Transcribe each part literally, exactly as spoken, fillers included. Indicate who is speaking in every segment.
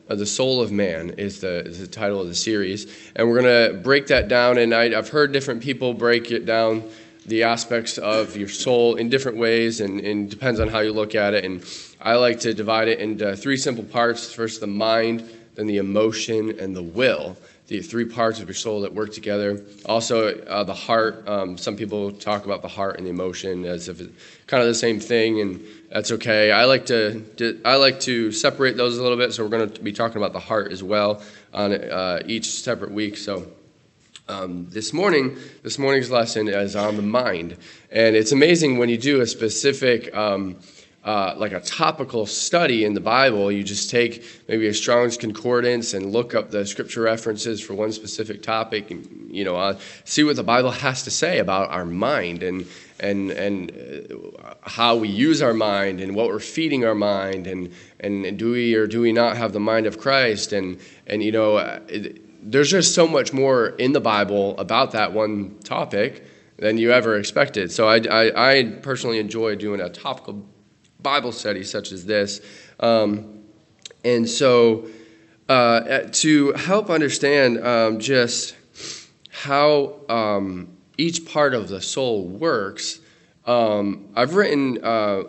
Speaker 1: uh, The Soul of Man is the, is the title of the series. And we're going to break that down. And I, I've heard different people break it down, the aspects of your soul, in different ways, and, and it depends on how you look at it. And I like to divide it into three simple parts. First, the mind, then the emotion, and the will. The three parts of your soul that work together. Also, uh, the heart. Um, some people talk about the heart and the emotion as if it's kind of the same thing, and that's okay. I like to I like to separate those a little bit, so we're going to be talking about the heart as well on uh, each separate week. So um, this morning, this morning's lesson is on the mind, and it's amazing when you do a specific. Um, Uh, like a topical study in the Bible. You just take maybe a Strong's Concordance and look up the scripture references for one specific topic, and you know, uh, see what the Bible has to say about our mind and and and uh, how we use our mind and what we're feeding our mind, and and, and do we or do we not have the mind of Christ, and and you know, uh, it, there's just so much more in the Bible about that one topic than you ever expected. So I I, I personally enjoy doing a topical Bible study such as this. Um, and so uh, to help understand um, just how um, each part of the soul works, um, I've written uh,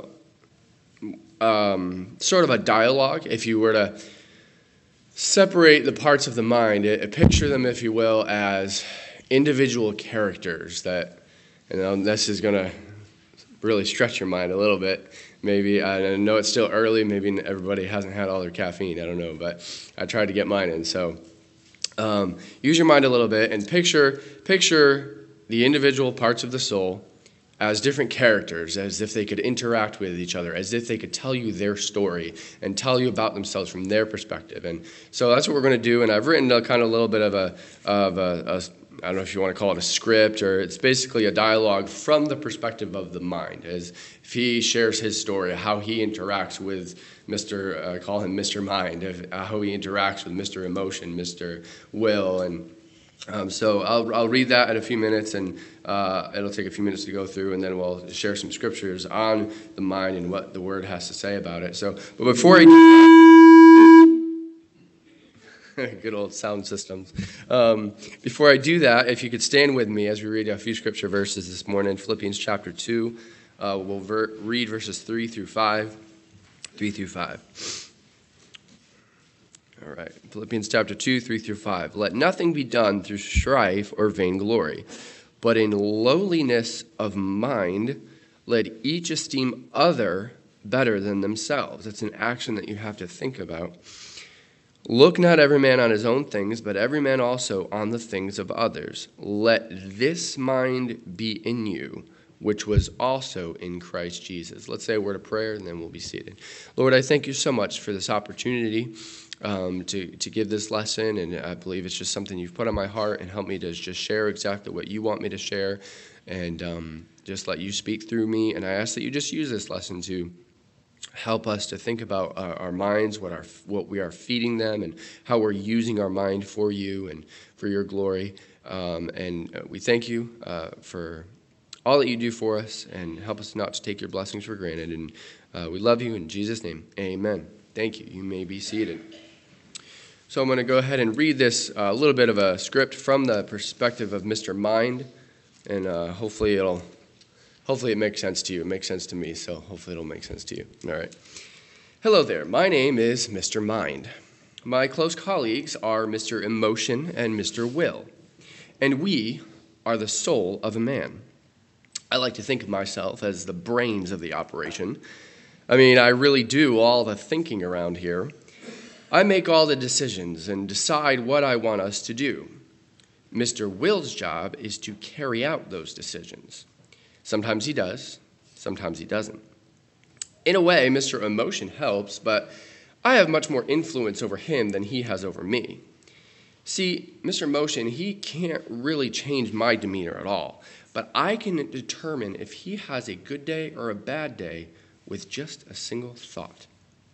Speaker 1: um, sort of a dialogue. If you were to separate the parts of the mind, it, picture them, if you will, as individual characters that, and um, this is going to really stretch your mind a little bit. Maybe, I know it's still early, maybe everybody hasn't had all their caffeine, I don't know, but I tried to get mine in. So um, use your mind a little bit and picture picture the individual parts of the soul as different characters, as if they could interact with each other, as if they could tell you their story and tell you about themselves from their perspective. And so that's what we're going to do, and I've written a kind of a little bit of a, of a, a I don't know if you want to call it a script, or it's basically a dialogue from the perspective of the mind, as if he shares his story, how he interacts with Mister Uh, call him Mister Mind, if, uh, how he interacts with Mister Emotion, Mister Will, and um, so I'll I'll read that in a few minutes, and uh, it'll take a few minutes to go through, and then we'll share some scriptures on the mind and what the Word has to say about it. So, but before I good old sound systems. Um, before I do that, if you could stand with me as we read a few scripture verses this morning. Philippians chapter two, uh, we'll ver- read verses three through five. three through five. All right. Philippians chapter two, three through five. Let nothing be done through strife or vainglory, but in lowliness of mind, let each esteem other better than themselves. It's an action that you have to think about. Look not every man on his own things, but every man also on the things of others. Let this mind be in you, which was also in Christ Jesus. Let's say a word of prayer, and then we'll be seated. Lord, I thank you so much for this opportunity um, to, to give this lesson, and I believe it's just something you've put on my heart, and help me to just share exactly what you want me to share, and um, just let you speak through me. And I ask that you just use this lesson to help us to think about our, our minds, what our what we are feeding them, and how we're using our mind for you and for your glory. Um, and we thank you uh, for all that you do for us, and help us not to take your blessings for granted. And uh, we love you in Jesus' name. Amen. Thank you. You may be seated. So I'm going to go ahead and read this a uh, little bit of a script from the perspective of Mister Mind, and uh, hopefully it'll Hopefully it makes sense to you. It makes sense to me, so hopefully it'll make sense to you. All right. Hello there. My name is Mister Mind. My close colleagues are Mister Emotion and Mister Will, and we are the soul of a man. I like to think of myself as the brains of the operation. I mean, I really do all the thinking around here. I make all the decisions and decide what I want us to do. Mister Will's job is to carry out those decisions. Sometimes he does, sometimes he doesn't. In a way, Mister Emotion helps, but I have much more influence over him than he has over me. See, Mister Emotion, he can't really change my demeanor at all, but I can determine if he has a good day or a bad day with just a single thought.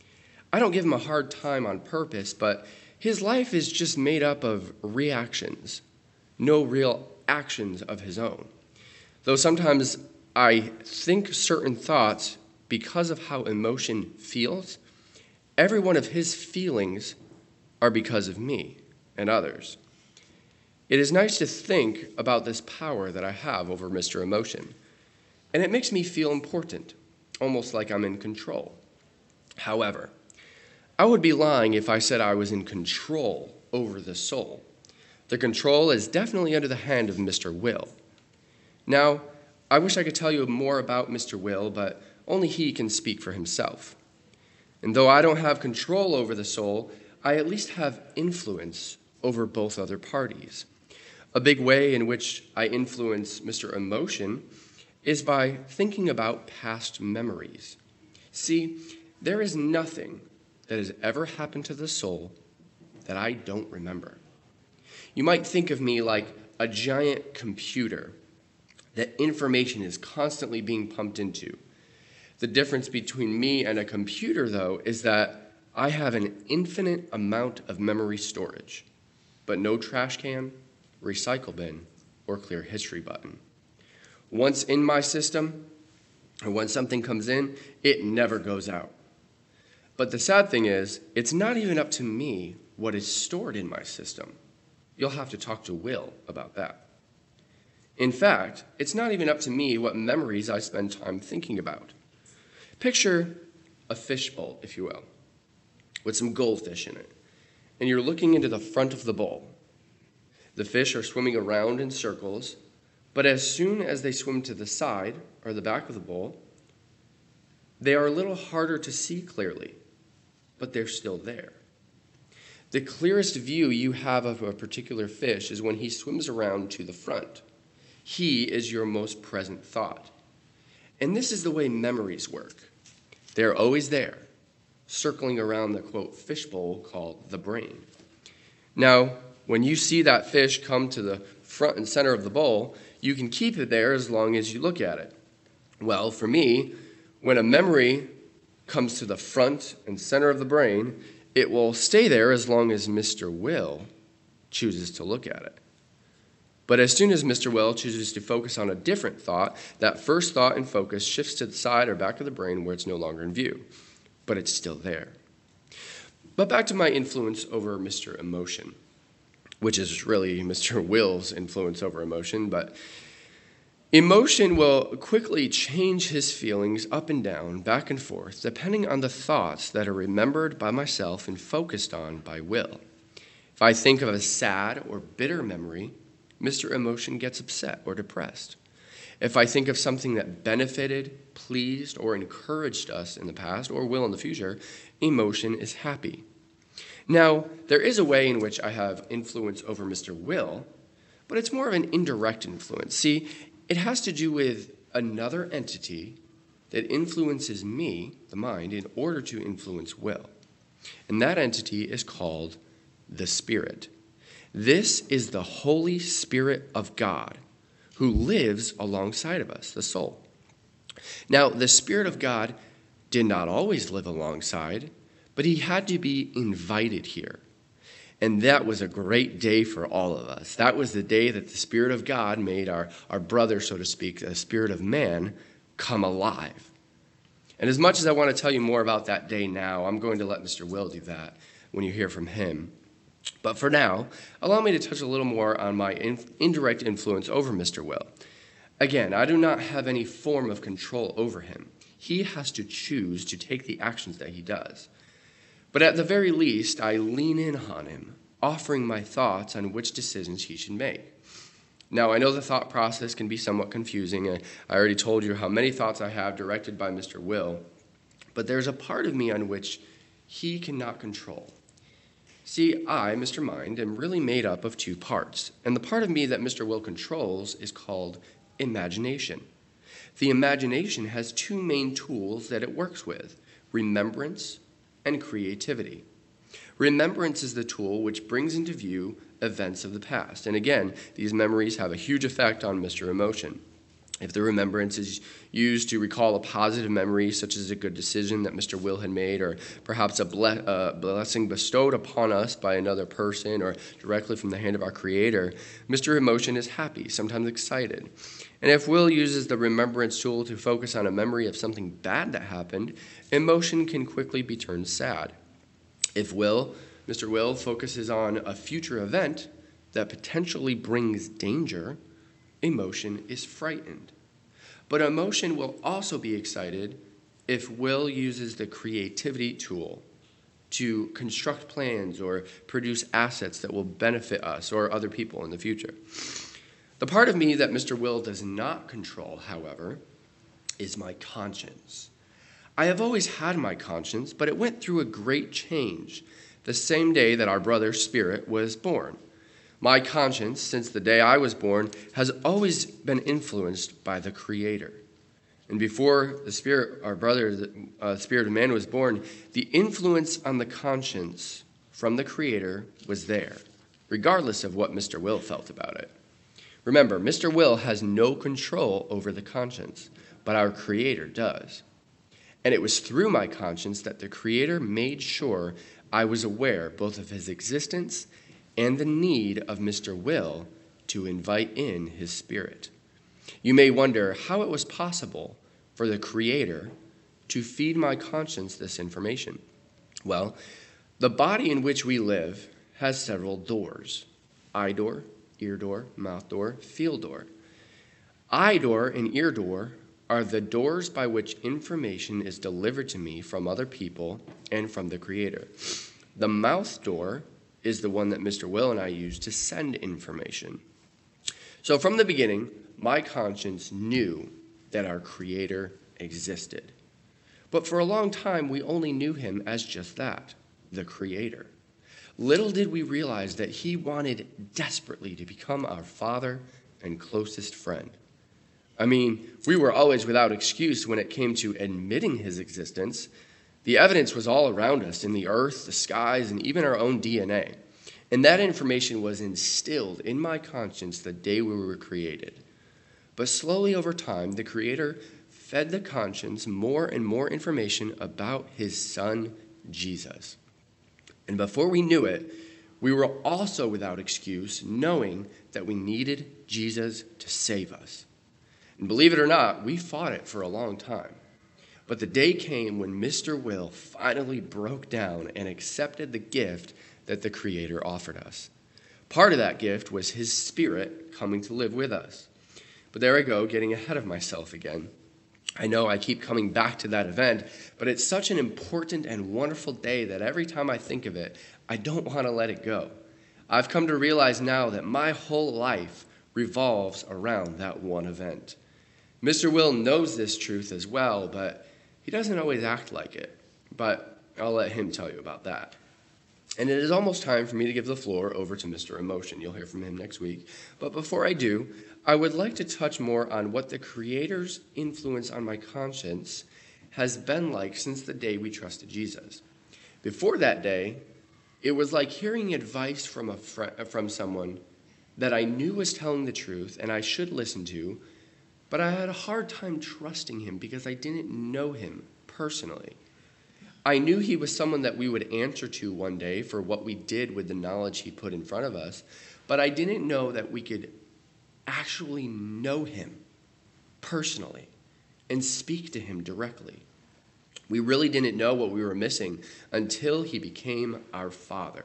Speaker 1: I don't give him a hard time on purpose, but his life is just made up of reactions, no real actions of his own. Though sometimes I think certain thoughts because of how emotion feels, every one of his feelings are because of me and others. It is nice to think about this power that I have over Mister Emotion, and it makes me feel important, almost like I'm in control. However, I would be lying if I said I was in control over the soul. The control is definitely under the hand of Mister Will. Now, I wish I could tell you more about Mister Will, but only he can speak for himself. And though I don't have control over the soul, I at least have influence over both other parties. A big way in which I influence Mister Emotion is by thinking about past memories. See, there is nothing that has ever happened to the soul that I don't remember. You might think of me like a giant computer that information is constantly being pumped into. The difference between me and a computer, though, is that I have an infinite amount of memory storage, but no trash can, recycle bin, or clear history button. Once in my system, or when something comes in, it never goes out. But the sad thing is, it's not even up to me what is stored in my system. You'll have to talk to Will about that. In fact, it's not even up to me what memories I spend time thinking about. Picture a fishbowl, if you will, with some goldfish in it, and you're looking into the front of the bowl. The fish are swimming around in circles, but as soon as they swim to the side or the back of the bowl, they are a little harder to see clearly, but they're still there. The clearest view you have of a particular fish is when he swims around to the front. He is your most present thought. And this is the way memories work. They're always there, circling around the, quote, fishbowl called the brain. Now, when you see that fish come to the front and center of the bowl, you can keep it there as long as you look at it. Well, for me, when a memory comes to the front and center of the brain, it will stay there as long as Mister Will chooses to look at it. But as soon as Mister Will chooses to focus on a different thought, that first thought and focus shifts to the side or back of the brain where it's no longer in view. But it's still there. But back to my influence over Mister Emotion, which is really Mister Will's influence over emotion. But emotion will quickly change his feelings up and down, back and forth, depending on the thoughts that are remembered by myself and focused on by Will. If I think of a sad or bitter memory, Mister Emotion gets upset or depressed. If I think of something that benefited, pleased, or encouraged us in the past, or will in the future, emotion is happy. Now, there is a way in which I have influence over Mister Will, but it's more of an indirect influence. See, it has to do with another entity that influences me, the mind, in order to influence Will. And that entity is called the Spirit. This is the Holy Spirit of God who lives alongside of us, the soul. Now, the Spirit of God did not always live alongside, but he had to be invited here. And that was a great day for all of us. That was the day that the Spirit of God made our, our brother, so to speak, the Spirit of man, come alive. And as much as I want to tell you more about that day now, I'm going to let Mister Will do that when you hear from him. But for now, allow me to touch a little more on my in, indirect influence over Mister Will. Again, I do not have any form of control over him. He has to choose to take the actions that he does. But at the very least, I lean in on him, offering my thoughts on which decisions he should make. Now, I know the thought process can be somewhat confusing. I already told you how many thoughts I have directed by Mister Will, but there's a part of me on which he cannot control. See, I, Mister Mind, am really made up of two parts, and the part of me that Mister Will controls is called imagination. The imagination has two main tools that it works with: remembrance and creativity. Remembrance is the tool which brings into view events of the past. And again, these memories have a huge effect on Mister Emotion. If the remembrance is used to recall a positive memory, such as a good decision that Mister Will had made, or perhaps a ble- uh, blessing bestowed upon us by another person, or directly from the hand of our Creator, Mister Emotion is happy, sometimes excited. And if Will uses the remembrance tool to focus on a memory of something bad that happened, emotion can quickly be turned sad. If Will Mister Will focuses on a future event that potentially brings danger, emotion is frightened. But emotion will also be excited if Will uses the creativity tool to construct plans or produce assets that will benefit us or other people in the future. The part of me that Mister Will does not control, however, is my conscience. I have always had my conscience, but it went through a great change the same day that our brother Spirit was born. My conscience, since the day I was born, has always been influenced by the Creator. And before the Spirit, our brother, the uh, Spirit of man was born, the influence on the conscience from the Creator was there, regardless of what Mister Will felt about it. Remember, Mister Will has no control over the conscience, but our Creator does. And it was through my conscience that the Creator made sure I was aware both of his existence and the need of Mister Will to invite in his Spirit. You may wonder how it was possible for the Creator to feed my conscience this information. Well, the body in which we live has several doors: eye door, ear door, mouth door, field door. Eye door and ear door are the doors by which information is delivered to me from other people and from the Creator. The mouth door is the one that Mister Will and I use to send information. So from the beginning, my conscience knew that our Creator existed. But for a long time, we only knew him as just that, the Creator. Little did we realize that he wanted desperately to become our Father and closest friend. I mean, we were always without excuse when it came to admitting his existence. The evidence was all around us in the earth, the skies, and even our own D N A. And that information was instilled in my conscience the day we were created. But slowly over time, the Creator fed the conscience more and more information about his Son, Jesus. And before we knew it, we were also without excuse, knowing that we needed Jesus to save us. And believe it or not, we fought it for a long time. But the day came when Mister Will finally broke down and accepted the gift that the Creator offered us. Part of that gift was his Spirit coming to live with us. But there I go, getting ahead of myself again. I know I keep coming back to that event, but it's such an important and wonderful day that every time I think of it, I don't want to let it go. I've come to realize now that my whole life revolves around that one event. Mister Will knows this truth as well, but he doesn't always act like it. But I'll let him tell you about that. And it is almost time for me to give the floor over to Mister Emotion. You'll hear from him next week. But before I do, I would like to touch more on what the Creator's influence on my conscience has been like since the day we trusted Jesus. Before that day, it was like hearing advice from a fr- from someone that I knew was telling the truth and I should listen to, but I had a hard time trusting him because I didn't know him personally. I knew he was someone that we would answer to one day for what we did with the knowledge he put in front of us, but I didn't know that we could actually know him personally and speak to him directly. We really didn't know what we were missing until he became our Father.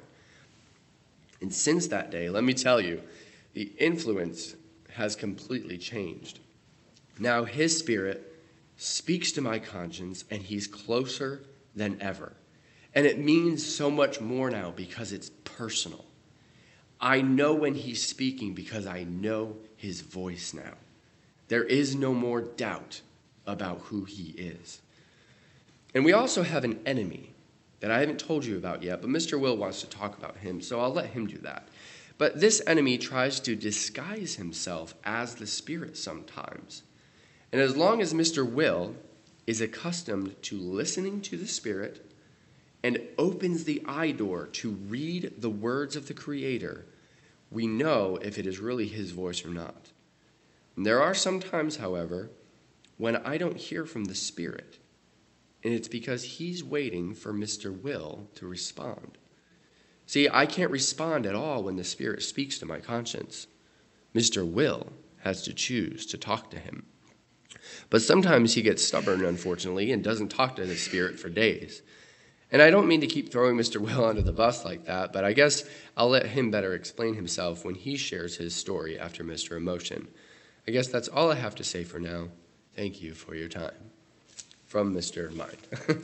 Speaker 1: And since that day, let me tell you, the influence has completely changed. Now his Spirit speaks to my conscience, and he's closer than ever. And it means so much more now because it's personal. I know when he's speaking because I know his voice now. There is no more doubt about who he is. And we also have an enemy that I haven't told you about yet, but Mister Will wants to talk about him, so I'll let him do that. But this enemy tries to disguise himself as the Spirit sometimes. And as long as Mister Will is accustomed to listening to the Spirit and opens the eye door to read the words of the Creator, we know if it is really his voice or not. And there are some times, however, when I don't hear from the Spirit, and it's because he's waiting for Mister Will to respond. See, I can't respond at all when the Spirit speaks to my conscience. Mister Will has to choose to talk to him. But sometimes he gets stubborn, unfortunately, and doesn't talk to the Spirit for days. And I don't mean to keep throwing Mister Will under the bus like that, but I guess I'll let him better explain himself when he shares his story after Mister Emotion. I guess that's all I have to say for now. Thank you for your time. From Mister Mind.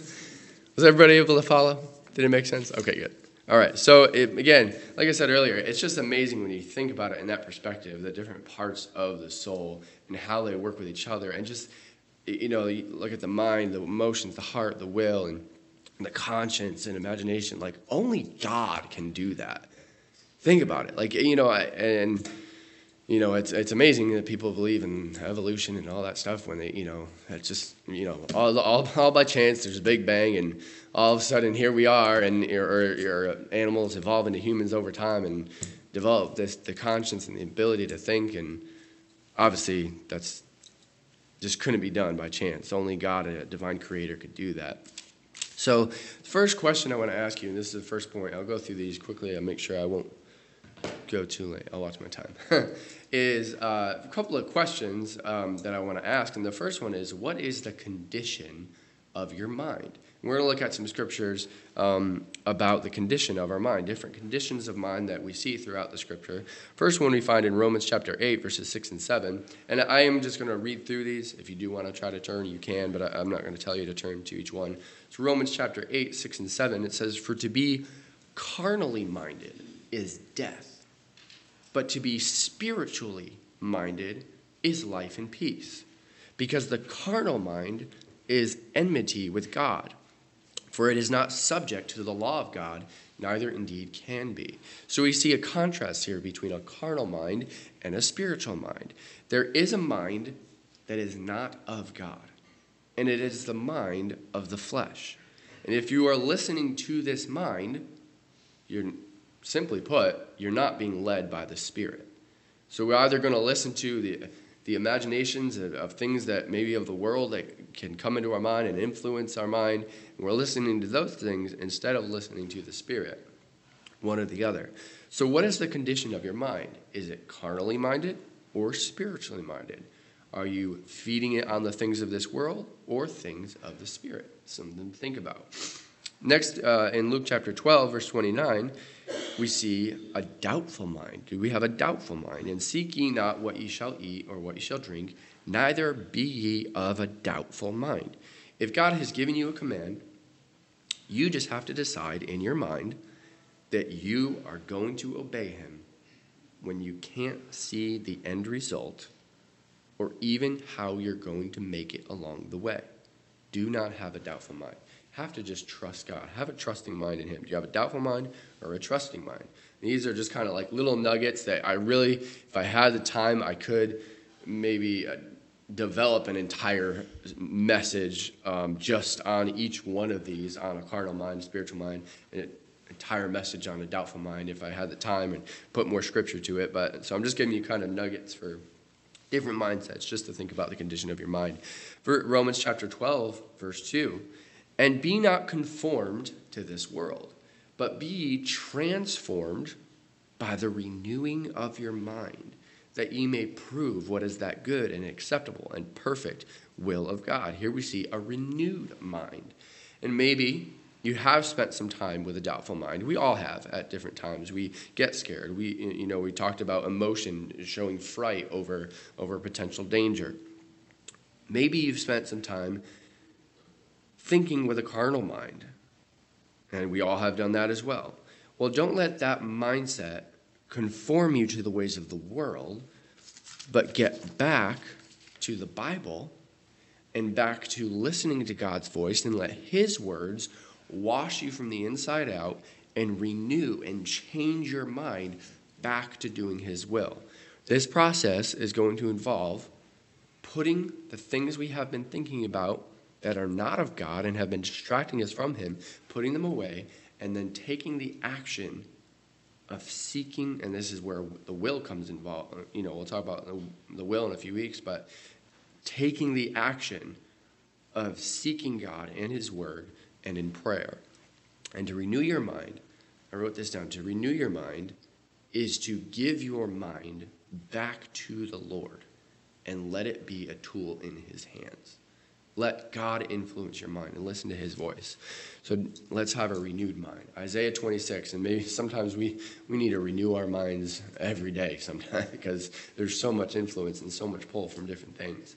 Speaker 1: Was everybody able to follow? Did it make sense? Okay, good. All right, so it, again, like I said earlier, it's just amazing when you think about it in that perspective, the different parts of the soul and how they work with each other. And just, you know, you look at the mind, the emotions, the heart, the will, and, and the conscience and imagination. Like, only God can do that. Think about it. Like, you know, I, and... You know, it's it's amazing that people believe in evolution and all that stuff when they, you know, it's just, you know, all all, all by chance, there's a big bang, and all of a sudden here we are, and your, your animals evolve into humans over time and develop this the conscience and the ability to think, and obviously that's just couldn't be done by chance. Only God, a divine creator, could do that. So the first question I want to ask you, and this is the first point, I'll go through these quickly, I'll make sure I won't go too late. I'll watch my time. is uh, a couple of questions um, that I want to ask. And the first one is, what is the condition of your mind? And we're going to look at some scriptures um, about the condition of our mind, different conditions of mind that we see throughout the scripture. First one we find in Romans chapter eight, verses six and seven. And I am just going to read through these. If you do want to try to turn, you can, but I, I'm not going to tell you to turn to each one. It's Romans chapter eight, six and seven. It says, "For to be carnally minded is death, but to be spiritually minded is life and peace. Because the carnal mind is enmity with God, for it is not subject to the law of God, neither indeed can be." So we see a contrast here between a carnal mind and a spiritual mind. There is a mind that is not of God, and it is the mind of the flesh. And if you are listening to this mind, you're simply put, you're not being led by the Spirit. So we're either going to listen to the the imaginations of, of things that maybe of the world that can come into our mind and influence our mind, and we're listening to those things instead of listening to the Spirit, one or the other. So what is the condition of your mind? Is it carnally minded or spiritually minded? Are you feeding it on the things of this world or things of the Spirit? Something to think about. Next, uh, in Luke chapter twelve, verse twenty-nine, we see a doubtful mind. Do we have a doubtful mind? "And seek ye not what ye shall eat or what ye shall drink, neither be ye of a doubtful mind." If God has given you a command, you just have to decide in your mind that you are going to obey him when you can't see the end result or even how you're going to make it along the way. Do not have a doubtful mind. Have to just trust God. Have a trusting mind in him. Do you have a doubtful mind or a trusting mind? These are just kind of like little nuggets that I really, if I had the time, I could maybe uh, develop an entire message um, just on each one of these, on a carnal mind, spiritual mind, and an entire message on a doubtful mind if I had the time and put more scripture to it. But so I'm just giving you kind of nuggets for different mindsets just to think about the condition of your mind. For Romans chapter twelve, verse two, "And be not conformed to this world, but be ye transformed by the renewing of your mind, that ye may prove what is that good and acceptable and perfect will of God." Here we see a renewed mind. And maybe you have spent some time with a doubtful mind. We all have at different times. We get scared. We, you know, we talked about emotion showing fright over, over potential danger. Maybe you've spent some time thinking with a carnal mind, and we all have done that as well. Well, don't let that mindset conform you to the ways of the world, but get back to the Bible and back to listening to God's voice, and let his words wash you from the inside out and renew and change your mind back to doing his will. This process is going to involve putting the things we have been thinking about that are not of God and have been distracting us from him, putting them away, and then taking the action of seeking, and this is where the will comes involved. You know, we'll talk about the will in a few weeks, but taking the action of seeking God and his word and in prayer. And to renew your mind, I wrote this down, to renew your mind is to give your mind back to the Lord and let it be a tool in his hands. Let God influence your mind and listen to his voice. So let's have a renewed mind. Isaiah twenty-six, and maybe sometimes we, we need to renew our minds every day sometimes because there's so much influence and so much pull from different things.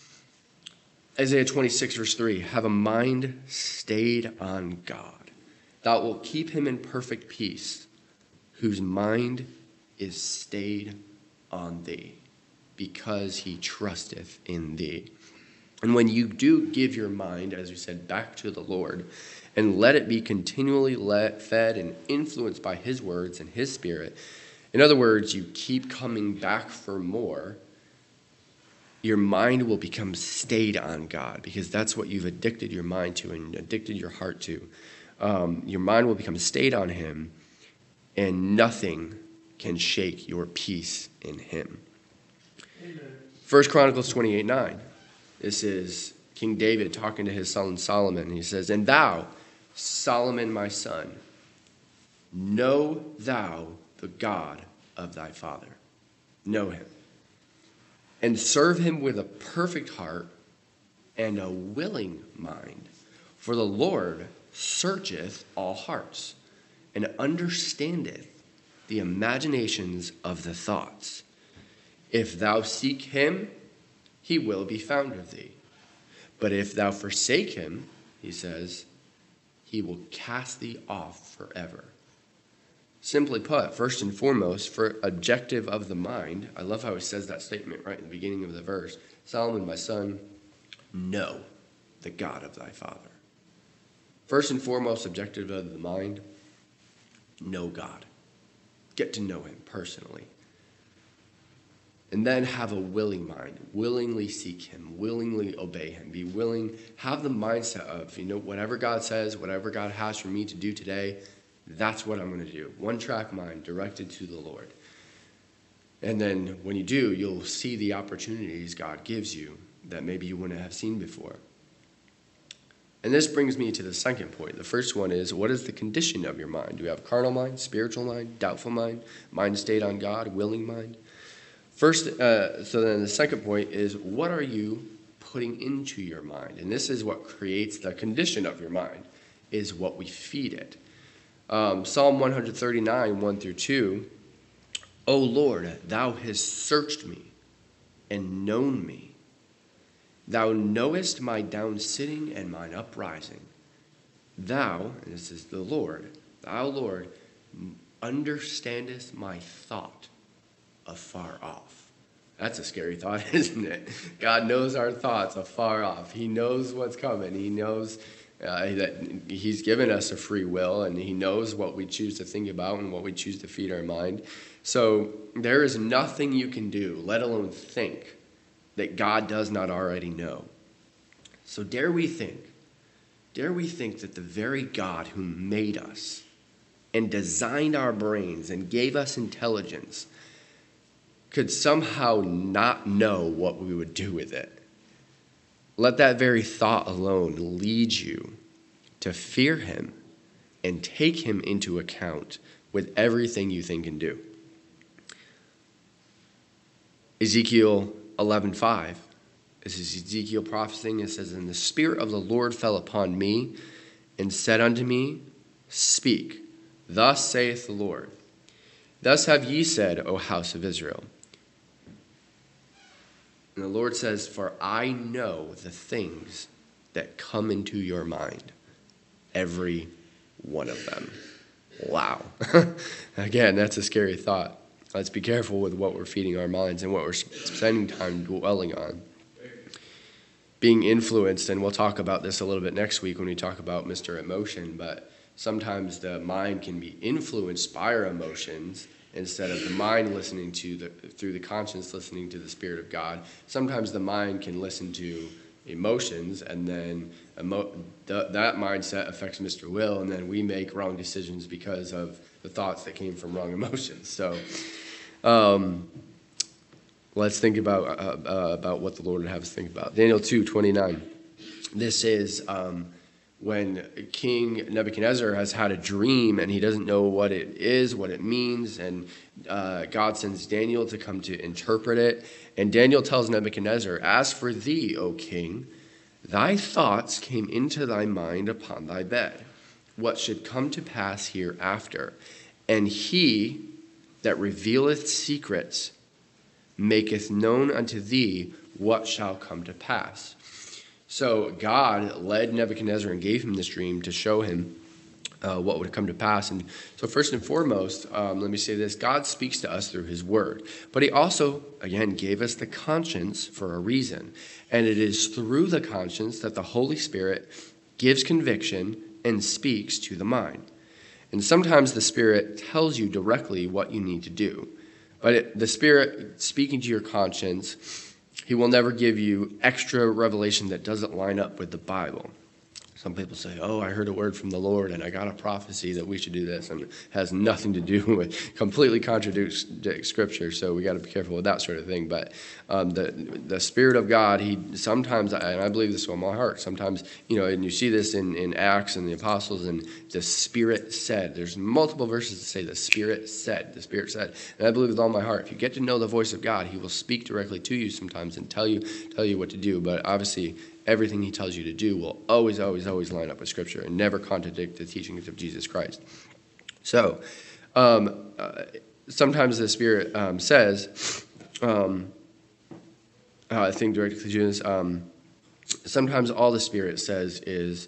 Speaker 1: Isaiah twenty-six, verse three, have a mind stayed on God. Thou wilt keep him in perfect peace, whose mind is stayed on thee, because he trusteth in thee. And when you do give your mind, as we said, back to the Lord, and let it be continually let, fed and influenced by his words and his spirit, in other words, you keep coming back for more, your mind will become stayed on God, because that's what you've addicted your mind to and addicted your heart to. Um, your mind will become stayed on him, and nothing can shake your peace in him. Amen. First Chronicles twenty-eight nine. This is King David talking to his son Solomon. He says, and thou, Solomon my son, know thou the God of thy father. Know him. And serve him with a perfect heart and a willing mind. For the Lord searcheth all hearts, and understandeth the imaginations of the thoughts. If thou seek him, he will be found of thee. But if thou forsake him, he says, he will cast thee off forever. Simply put, first and foremost, for objective of the mind, I love how he says that statement right in the beginning of the verse. Solomon, my son, know the God of thy father. First and foremost, objective of the mind, know God. Get to know him personally. And then have a willing mind. Willingly seek him. Willingly obey him. Be willing. Have the mindset of, you know, whatever God says, whatever God has for me to do today, that's what I'm going to do. One track mind directed to the Lord. And then when you do, you'll see the opportunities God gives you that maybe you wouldn't have seen before. And this brings me to the second point. The first one is, what is the condition of your mind? Do you have carnal mind, spiritual mind, doubtful mind, mind stayed on God, willing mind? First, uh, so then the second point is, what are you putting into your mind? And this is what creates the condition of your mind, is what we feed it. Um, Psalm one thirty-nine, one through two, O Lord, thou hast searched me and known me. Thou knowest my down sitting and mine uprising. Thou, and this is the Lord, thou, Lord, understandest my thought afar off. That's a scary thought, isn't it? God knows our thoughts afar off. He knows what's coming. He knows uh, that he's given us a free will, and he knows what we choose to think about and what we choose to feed our mind. So there is nothing you can do, let alone think, that God does not already know. So dare we think, dare we think that the very God who made us and designed our brains and gave us intelligence could somehow not know what we would do with it. Let that very thought alone lead you to fear him and take him into account with everything you think and do. Ezekiel eleven five. This is Ezekiel prophesying. It says, and the Spirit of the Lord fell upon me and said unto me, speak, thus saith the Lord. Thus have ye said, O house of Israel. And the Lord says, for I know the things that come into your mind, every one of them. Wow. Again, that's a scary thought. Let's be careful with what we're feeding our minds and what we're spending time dwelling on. Being influenced, and we'll talk about this a little bit next week when we talk about Mister Emotion, but sometimes the mind can be influenced by our emotions instead of the mind listening to the, through the conscience listening to the Spirit of God. Sometimes the mind can listen to emotions, and then emo- th- that mindset affects Mister Will, and then we make wrong decisions because of the thoughts that came from wrong emotions. So um, let's think about uh, uh, about what the Lord would have us think about. Daniel two twenty-nine. This is um, when King Nebuchadnezzar has had a dream and he doesn't know what it is, what it means, and uh, God sends Daniel to come to interpret it. And Daniel tells Nebuchadnezzar, as for thee, O king, Thy thoughts came into thy mind upon thy bed, what should come to pass hereafter. And he that revealeth secrets maketh known unto thee what shall come to pass. So God led Nebuchadnezzar and gave him this dream to show him uh, what would come to pass. And so first and foremost, um, let me say this, God speaks to us through his word. But he also, again, gave us the conscience for a reason. And it is through the conscience that the Holy Spirit gives conviction and speaks to the mind. And sometimes the Spirit tells you directly what you need to do. But it, the Spirit speaking to your conscience, he will never give you extra revelation that doesn't line up with the Bible. Some people say, oh, I heard a word from the Lord and I got a prophecy that we should do this, and it has nothing to do with, completely contradicts Scripture, so we got to be careful with that sort of thing. But um, the the Spirit of God, he sometimes, and I believe this with my heart, sometimes, you know, and you see this in, in Acts and the Apostles, and the Spirit said, there's multiple verses that say the Spirit said, the Spirit said, and I believe with all my heart, if you get to know the voice of God, he will speak directly to you sometimes and tell you, tell you what to do, but obviously, everything he tells you to do will always, always, always line up with Scripture and never contradict the teachings of Jesus Christ. So, um, uh, sometimes the Spirit um, says, um, uh, I think directly to Jesus, um, sometimes all the Spirit says is,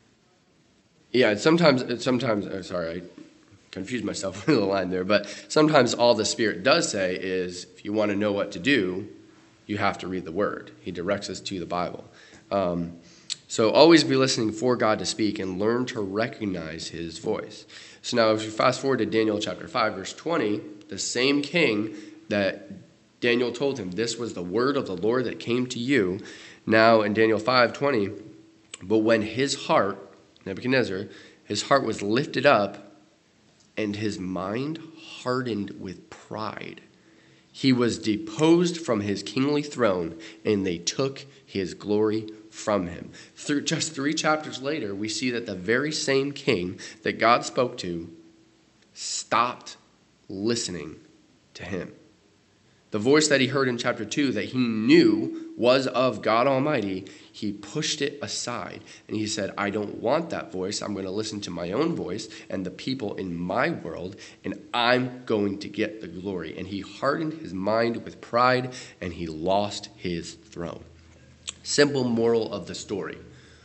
Speaker 1: yeah, sometimes, sometimes, oh, sorry, I confused myself with the line there, but sometimes all the Spirit does say is, if you want to know what to do, you have to read the Word. He directs us to the Bible. Um, so always be listening for God to speak and learn to recognize his voice. So now if you fast forward to Daniel chapter five, verse twenty, the same king that Daniel told him, this was the word of the Lord that came to you. Now in Daniel five twenty, but when his heart, Nebuchadnezzar, his heart was lifted up and his mind hardened with pride, he was deposed from his kingly throne, and they took his glory from him. Through just three chapters later, we see that the very same king that God spoke to stopped listening to him. The voice that he heard in chapter two that he knew was of God Almighty, he pushed it aside. And he said, I don't want that voice. I'm going to listen to my own voice and the people in my world, and I'm going to get the glory. And he hardened his mind with pride, and he lost his throne. Simple moral of the story.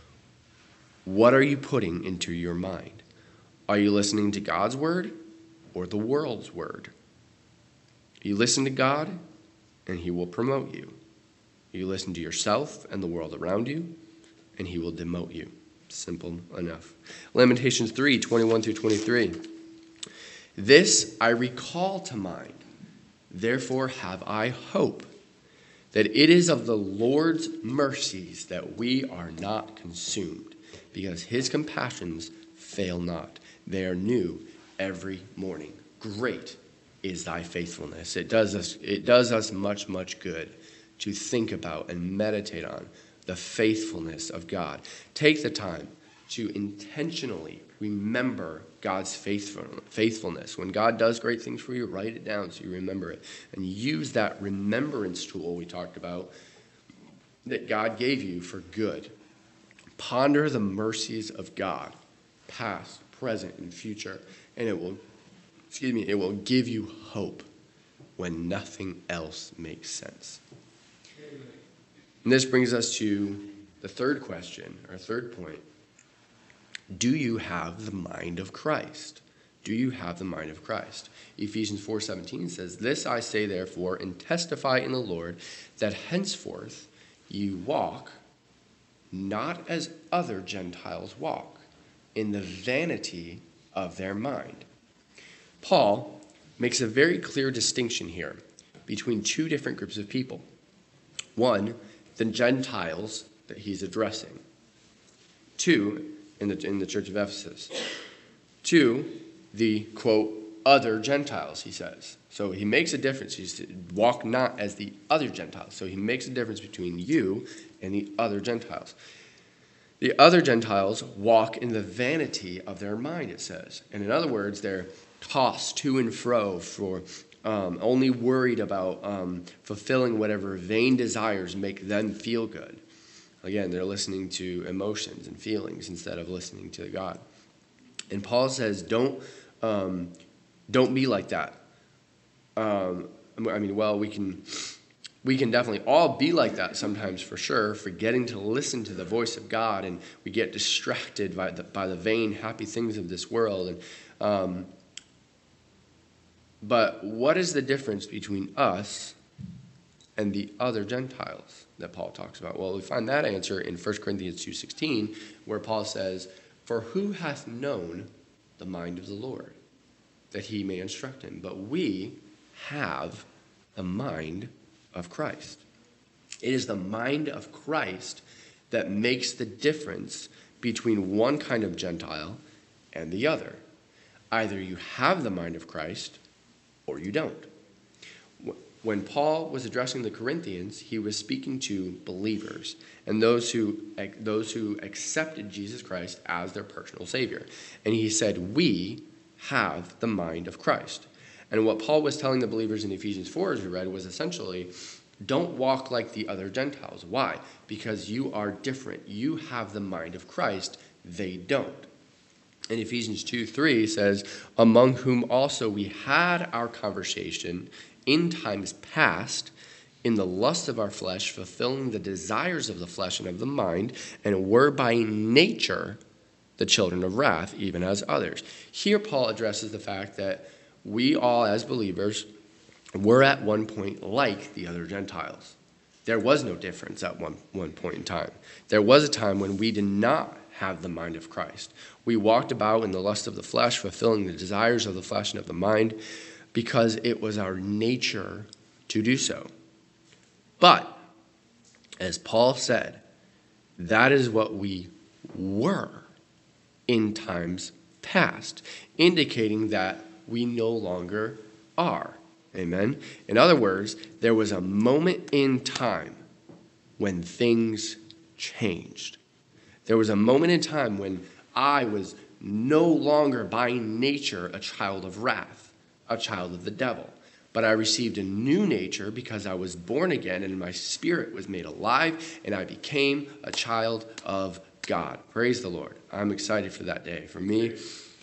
Speaker 1: What are you putting into your mind? Are you listening to God's word or the world's word? You listen to God, and he will promote you. You listen to yourself and the world around you, and he will demote you. Simple enough. Lamentations three, twenty-one through twenty-three. This I recall to mind, therefore have I hope, that it is of the Lord's mercies that we are not consumed, because his compassions fail not. They are new every morning. Great is thy faithfulness. It does us, it does us much, much good to think about and meditate on the faithfulness of God. Take the time to intentionally remember God's faithfulness. When God does great things for you, write it down so you remember it. And use that remembrance tool we talked about that God gave you for good. Ponder the mercies of God, past, present, and future, and it will, excuse me, it will give you hope when nothing else makes sense. And this brings us to the third question, our third point. Do you have the mind of Christ? Do you have the mind of Christ? Ephesians four seventeen says, This I say therefore, and testify in the Lord, that henceforth you walk not as other Gentiles walk, in the vanity of their mind. Paul makes a very clear distinction here between two different groups of people. One, the Gentiles that he's addressing. Two, in the, in the church of Ephesus. Two, the, quote, other Gentiles, he says. So he makes a difference. He says, walk not as the other Gentiles. So he makes a difference between you and the other Gentiles. The other Gentiles walk in the vanity of their mind, it says. And in other words, they're tossed to and fro for um, only worried about um, fulfilling whatever vain desires make them feel good. Again, they're listening to emotions and feelings instead of listening to God. And Paul says, don't, um, don't be like that. Um, I mean, well, we can... We can definitely all be like that sometimes, for sure, forgetting to listen to the voice of God, and we get distracted by the by the vain, happy things of this world. And um, but what is the difference between us and the other Gentiles that Paul talks about? Well, we find that answer in First Corinthians two sixteen, where Paul says, "For who hath known the mind of the Lord, that he may instruct him? But we have the mind of Christ." It is the mind of Christ that makes the difference between one kind of Gentile and the other. Either you have the mind of Christ or you don't. When Paul was addressing the Corinthians, he was speaking to believers and those who those who accepted Jesus Christ as their personal Savior. And he said, "We have the mind of Christ." And what Paul was telling the believers in Ephesians four, as we read, was essentially, don't walk like the other Gentiles. Why? Because you are different. You have the mind of Christ. They don't. And Ephesians two three says, "Among whom also we had our conversation in times past, in the lust of our flesh, fulfilling the desires of the flesh and of the mind, and were by nature the children of wrath, even as others." Here Paul addresses the fact that we all, as believers, were at one point like the other Gentiles. There was no difference at one, one point in time. There was a time when we did not have the mind of Christ. We walked about in the lust of the flesh, fulfilling the desires of the flesh and of the mind, because it was our nature to do so. But, as Paul said, that is what we were in times past, indicating that we no longer are. Amen? In other words, there was a moment in time when things changed. There was a moment in time when I was no longer by nature a child of wrath, a child of the devil. But I received a new nature because I was born again and my spirit was made alive and I became a child of God. Praise the Lord. I'm excited for that day. For me,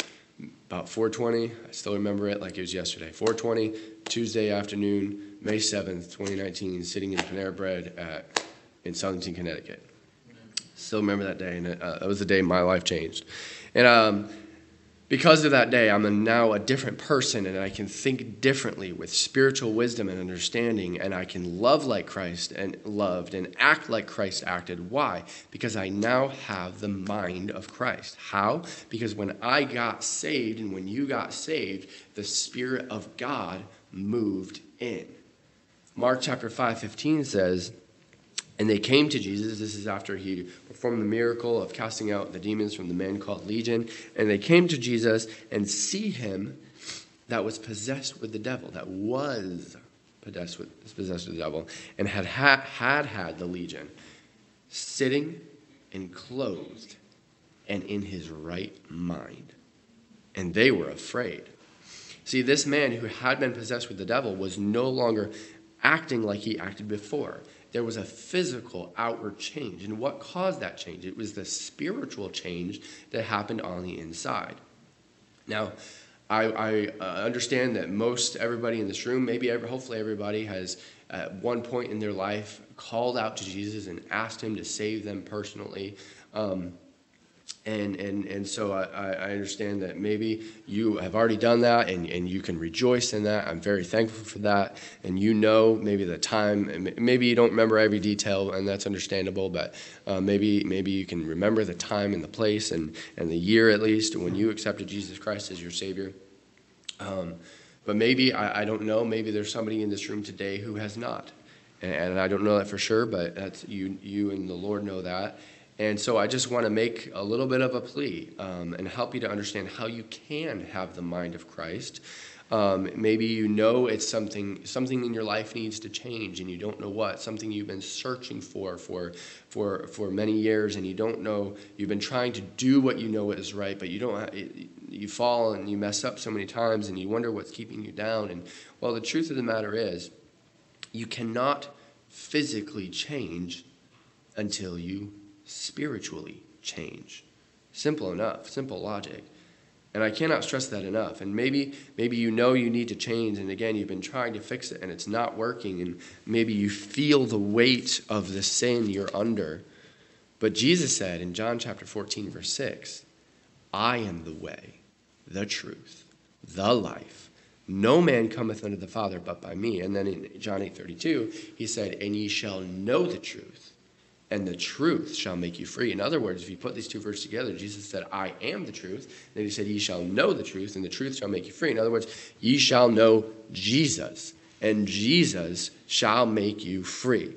Speaker 1: about four twenty, I still remember it like it was yesterday. four twenty, Tuesday afternoon, May seventh, twenty nineteen, sitting in Panera Bread at, in Southington, Connecticut. Still remember that day, and it, uh, that was the day my life changed. And um, because of that day, I'm a, now a different person, and I can think differently with spiritual wisdom and understanding, and I can love like Christ and loved and act like Christ acted. Why? Because I now have the mind of Christ. How? Because when I got saved and when you got saved, the Spirit of God moved in. Mark chapter five fifteen says, "And they came to Jesus." This is after he performed the miracle of casting out the demons from the man called Legion. "And they came to Jesus and see him that was possessed with the devil," that was possessed with, possessed with the devil, "and had, had had had the legion, sitting and clothed and in his right mind. And they were afraid." See, this man who had been possessed with the devil was no longer acting like he acted before. There was a physical outward change. And what caused that change? It was the spiritual change that happened on the inside. Now, I, I uh, understand that most everybody in this room, maybe every, hopefully everybody has at one point in their life called out to Jesus and asked him to save them personally. Um, And and and so I, I understand that maybe you have already done that and, and you can rejoice in that. I'm very thankful for that. And you know maybe the time, maybe you don't remember every detail, and that's understandable, but uh, maybe maybe you can remember the time and the place and, and the year at least when you accepted Jesus Christ as your Savior. Um, but maybe, I, I don't know, maybe there's somebody in this room today who has not. And, and I don't know that for sure, but that's you, you and the Lord know that. And so I just want to make a little bit of a plea um, and help you to understand how you can have the mind of Christ. Um, maybe you know it's something something in your life needs to change and you don't know what, something you've been searching for for for for many years and you don't know, you've been trying to do what you know is right, but you don't, you fall and you mess up so many times and you wonder what's keeping you down. And well, the truth of the matter is you cannot physically change until you spiritually change. Simple enough, simple logic. And I cannot stress that enough. And maybe maybe you know you need to change, and again, you've been trying to fix it, and it's not working, and maybe you feel the weight of the sin you're under. But Jesus said in John chapter fourteen, verse six, I am the way, the truth, the life. No man cometh unto the Father but by me. And then in John eight thirty-two, he said, and ye shall know the truth, and the truth shall make you free. In other words, if you put these two verses together, Jesus said, I am the truth. Then he said, ye shall know the truth, and the truth shall make you free. In other words, ye shall know Jesus, and Jesus shall make you free.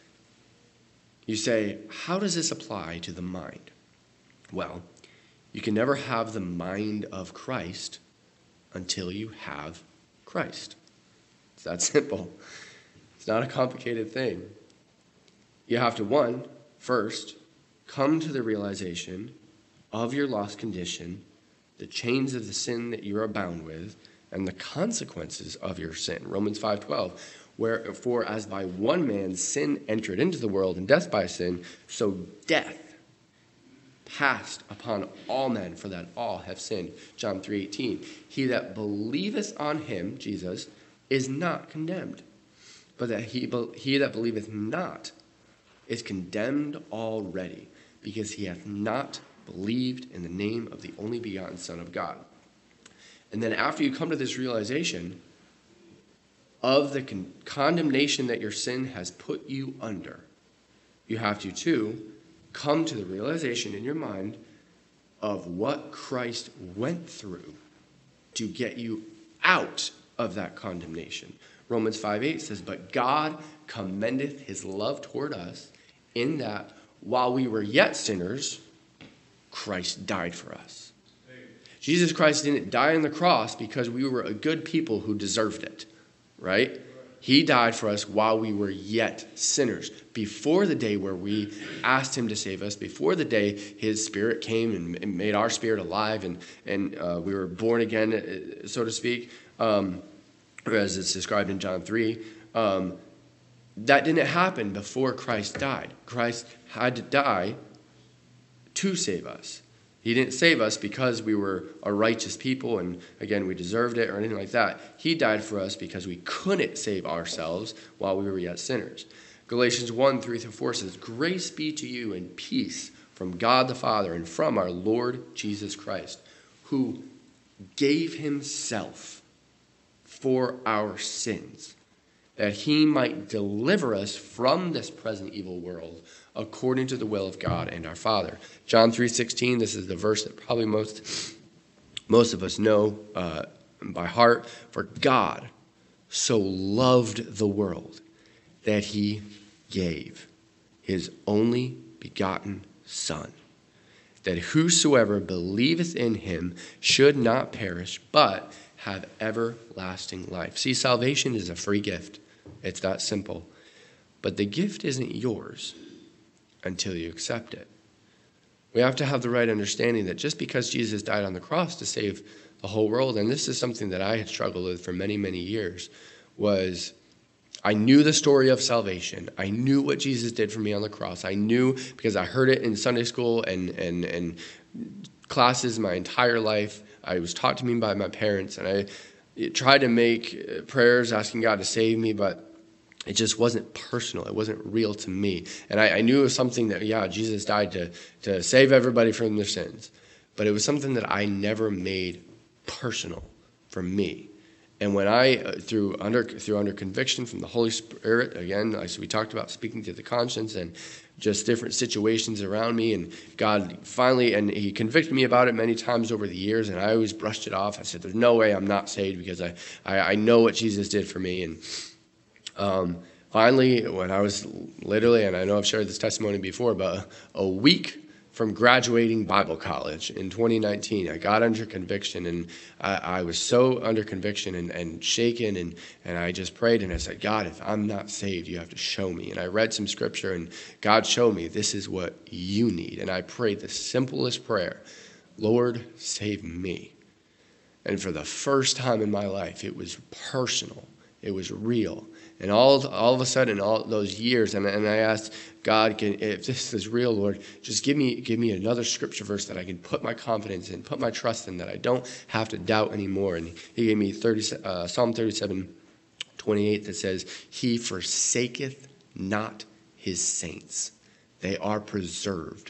Speaker 1: You say, how does this apply to the mind? Well, you can never have the mind of Christ until you have Christ. It's that simple. It's not a complicated thing. You have to, one, first, come to the realization of your lost condition, the chains of the sin that you are bound with, and the consequences of your sin. Romans five twelve, wherefore as by one man sin entered into the world, and death by sin, so death passed upon all men, for that all have sinned. John three eighteen, he that believeth on him, Jesus, is not condemned, but that he, he that believeth not is condemned already, because he hath not believed in the name of the only begotten Son of God. And then after you come to this realization of the con- condemnation that your sin has put you under, you have to, too, come to the realization in your mind of what Christ went through to get you out of that condemnation. Romans five eight says, but God commendeth his love toward us in that while we were yet sinners, Christ died for us. Jesus Christ didn't die on the cross because we were a good people who deserved it, right? He died for us while we were yet sinners, before the day where we asked him to save us, before the day his spirit came and made our spirit alive, and, and uh, we were born again, so to speak, um, as it's described in John three. Um, that didn't happen before Christ died. Christ had to die to save us. He didn't save us because we were a righteous people and, again, we deserved it or anything like that. He died for us because we couldn't save ourselves while we were yet sinners. Galatians one, three through four says, grace be to you and peace from God the Father and from our Lord Jesus Christ, who gave himself for our sins, that he might deliver us from this present evil world, according to the will of God and our Father. John three sixteen, this is the verse that probably most, most of us know uh, by heart. For God so loved the world that he gave his only begotten Son, that whosoever believeth in him should not perish, but have everlasting life. See, salvation is a free gift. It's that simple. But the gift isn't yours until you accept it. We have to have the right understanding that just because Jesus died on the cross to save the whole world, and this is something that I had struggled with for many, many years, was I knew the story of salvation. I knew what Jesus did for me on the cross. I knew because I heard it in Sunday school and, and, and classes my entire life. I was taught to me by my parents, and I tried to make prayers asking God to save me, but it just wasn't personal. It wasn't real to me. And I, I knew it was something that, yeah, Jesus died to, to save everybody from their sins. But it was something that I never made personal for me. And when I, uh, through under through under conviction from the Holy Spirit, again, as we talked about speaking to the conscience and just different situations around me, and God finally, and he convicted me about it many times over the years, and I always brushed it off. I said, there's no way I'm not saved because I, I, I know what Jesus did for me. And Um, finally, when I was literally, and I know I've shared this testimony before, but a, a week from graduating Bible college in twenty nineteen, I got under conviction, and I, I was so under conviction and, and shaken, and, and I just prayed, and I said, God, if I'm not saved, you have to show me. And I read some scripture, and God showed me this is what you need. And I prayed the simplest prayer, Lord, save me. And for the first time in my life, it was personal. It was real. And all all of a sudden, all those years, and, and I asked God, can, if this is real, Lord, just give me give me another scripture verse that I can put my confidence in, put my trust in, that I don't have to doubt anymore. And he gave me thirty, uh, Psalm thirty-seven, twenty-eight that says, he forsaketh not his saints. They are preserved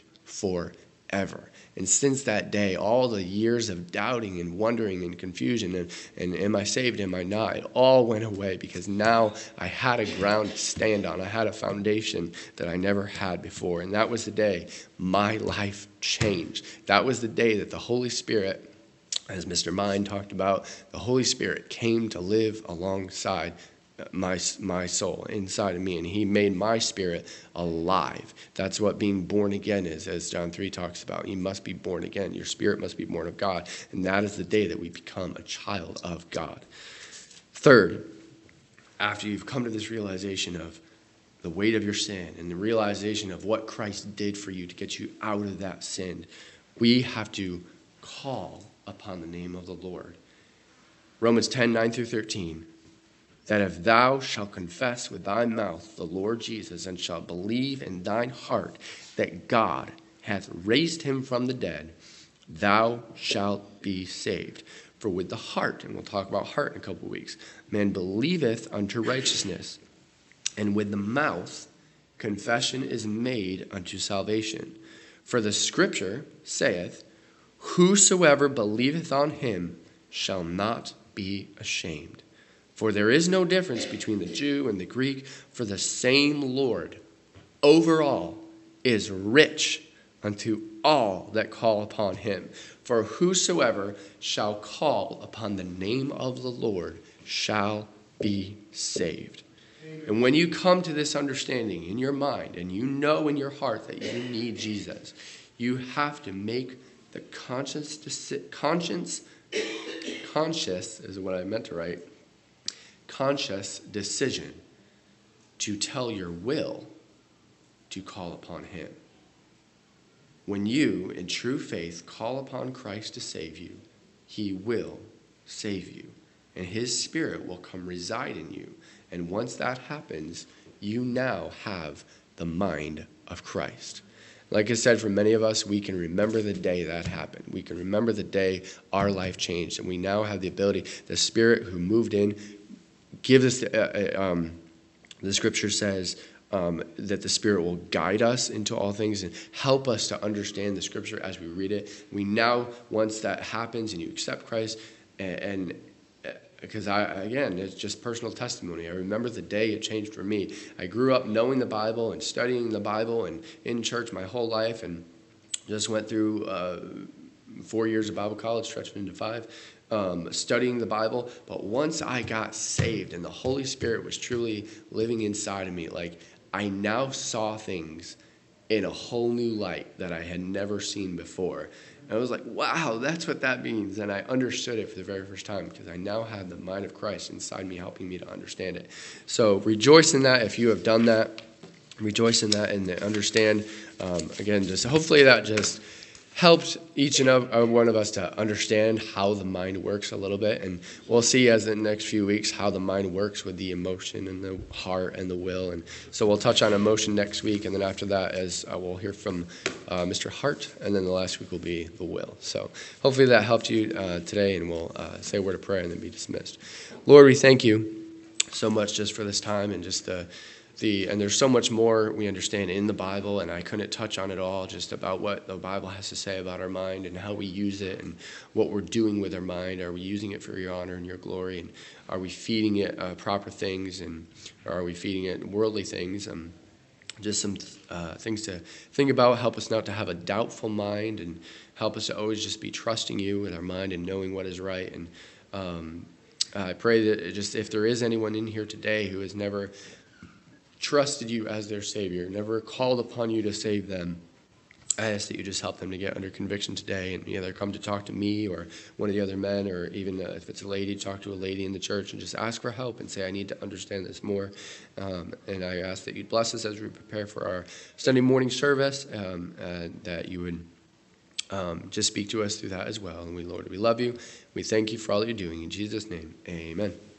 Speaker 1: forever. And since that day, all the years of doubting and wondering and confusion and, and am I saved, am I not, it all went away because now I had a ground to stand on. I had a foundation that I never had before. And that was the day my life changed. That was the day that the Holy Spirit, as Mister Mind talked about, the Holy Spirit came to live alongside my my soul inside of me, and he made my spirit alive. That's what being born again is, as John three talks about. You must be born again. Your spirit must be born of God, and that is the day that we become a child of God. Third, after you've come to this realization of the weight of your sin and the realization of what Christ did for you to get you out of that sin, we have to call upon the name of the Lord. Romans ten, nine through thirteen. That if thou shalt confess with thy mouth the Lord Jesus, and shalt believe in thine heart that God hath raised him from the dead, thou shalt be saved. For with the heart, and we'll talk about heart in a couple of weeks, man believeth unto righteousness, and with the mouth confession is made unto salvation. For the scripture saith, whosoever believeth on him shall not be ashamed. For there is no difference between the Jew and the Greek, for the same Lord over all is rich unto all that call upon him. For whosoever shall call upon the name of the Lord shall be saved. And when you come to this understanding in your mind, and you know in your heart that you need Jesus, you have to make the conscious, conscience, conscious is what I meant to write, conscious decision to tell your will to call upon him. When you, in true faith, call upon Christ to save you, he will save you. And his spirit will come reside in you. And once that happens, you now have the mind of Christ. Like I said, for many of us, we can remember the day that happened. We can remember the day our life changed. And we now have the ability, the Spirit who moved in, give us, the, uh, um, the scripture says um, that the Spirit will guide us into all things and help us to understand the scripture as we read it. We now, once that happens and you accept Christ, and, and because I, again, it's just personal testimony. I remember the day it changed for me. I grew up knowing the Bible and studying the Bible and in church my whole life, and just went through uh, four years of Bible college, stretching into five. Um, studying the Bible, but once I got saved and the Holy Spirit was truly living inside of me, like I now saw things in a whole new light that I had never seen before. And I was like, wow, that's what that means. And I understood it for the very first time because I now had the mind of Christ inside me helping me to understand it. So rejoice in that if you have done that. Rejoice in that and understand. Um, again, just hopefully that just helped each and every one of us to understand how the mind works a little bit. And we'll see as the next few weeks how the mind works with the emotion and the heart and the will. And so we'll touch on emotion next week. And then after that, as uh, we'll hear from uh, Mister Hart. And then the last week will be the will. So hopefully that helped you uh, today. And we'll uh, say a word of prayer and then be dismissed. Lord, we thank you so much just for this time and just the The, and there's so much more we understand in the Bible, and I couldn't touch on it all, just about what the Bible has to say about our mind and how we use it and what we're doing with our mind. Are we using it for your honor and your glory? And are we feeding it uh, proper things, and or are we feeding it worldly things? Um, just some uh, things to think about. Help us not to have a doubtful mind, and help us to always just be trusting you with our mind and knowing what is right. And um, I pray that just if there is anyone in here today who has never trusted you as their Savior, never called upon you to save them, I ask that you just help them to get under conviction today and either come to talk to me or one of the other men, or even uh, if it's a lady, talk to a lady in the church and just ask for help and say, I need to understand this more. Um, and I ask that you'd bless us as we prepare for our Sunday morning service, um, uh, that you would um, just speak to us through that as well. And we, Lord, we love you. We thank you for all that you're doing. In Jesus' name, amen.